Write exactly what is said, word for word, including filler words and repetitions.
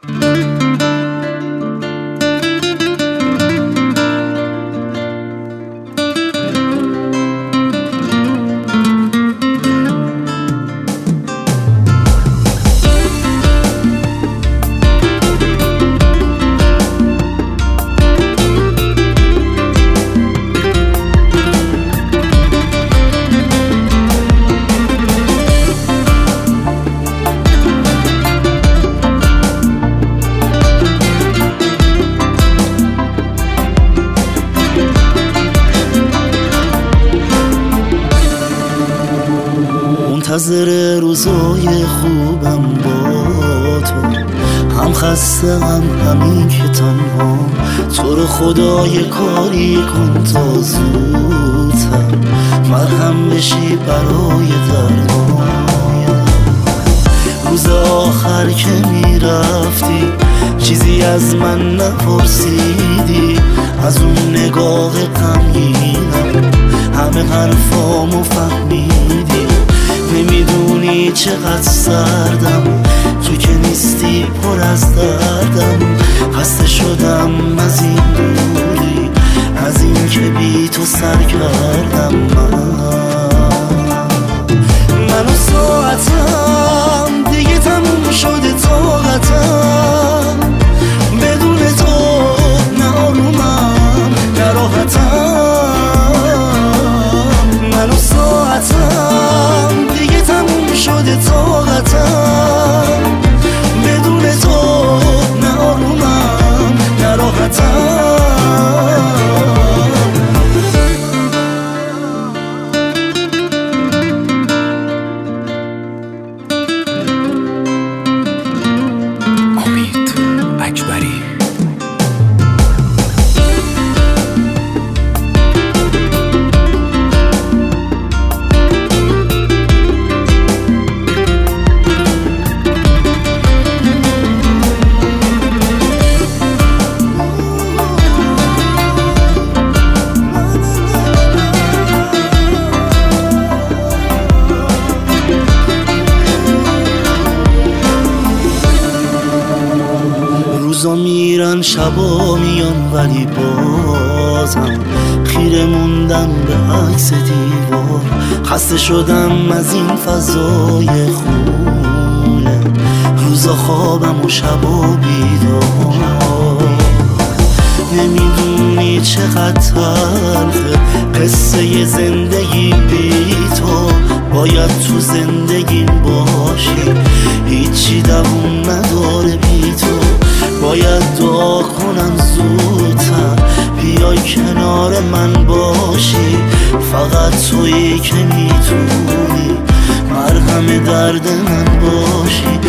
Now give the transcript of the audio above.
منتظر روزای خوبم با تو، هم خسته هم همین که تنها. تو رو خدا یه کاری کن تا زودتر مرهم بشی برای دردم. روز آخر که میرفتی چیزی از من نپرسیدی، از اون نگاه غمگینم همه حرفامو فهمیدی. نمیدونی چقدر سردم تو که نیستی، پر از دردم. خسته شدم از این دوری، از این که بی تو سر کردم. من من و ساعتم دیگه تموم شده طاقتم. بدون تو نه آرومم نه راحتم. من و ساعتم دیگه تموم شده طاقتم. بدون تو نه آرومم نه راحتم. امید اکبری. روزا میرن شبا میان ولی بازم خیره موندم به عکس دیوار. خسته شدم از این فضای خونه، روزا خوابم و شبا بیدار. نمیدونی چقدر تلخه قصه زندگی بی تو. باید تو زندگیم باشی، هیچی دووم نداره بی تو. باید دعا کنم زودتر بیای کنار من باشی. فقط تویی که میتونی مرهم درد من باشی.